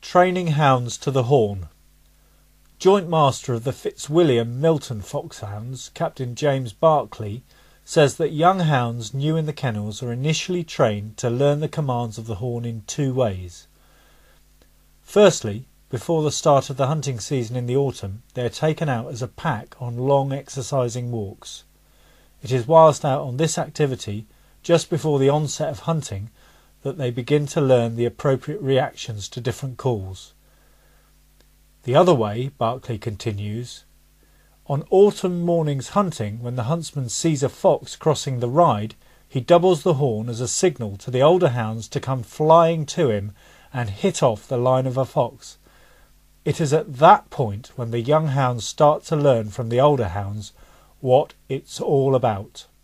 Training hounds to the horn. Joint Master of the Fitzwilliam Milton Foxhounds, Captain James Barclay, says that young hounds new in the kennels are initially trained to learn the commands of the horn in two ways. Firstly, before the start of the hunting season in the autumn, they are taken out as a pack on long exercising walks. It is whilst out on this activity, just before the onset of hunting, that they begin to learn the appropriate reactions to different calls. The other way, Barclay continues, on autumn mornings hunting, when the huntsman sees a fox crossing the ride, he doubles the horn as a signal to the older hounds to come flying to him and hit off the line of a fox. It is at that point when the young hounds start to learn from the older hounds what it's all about.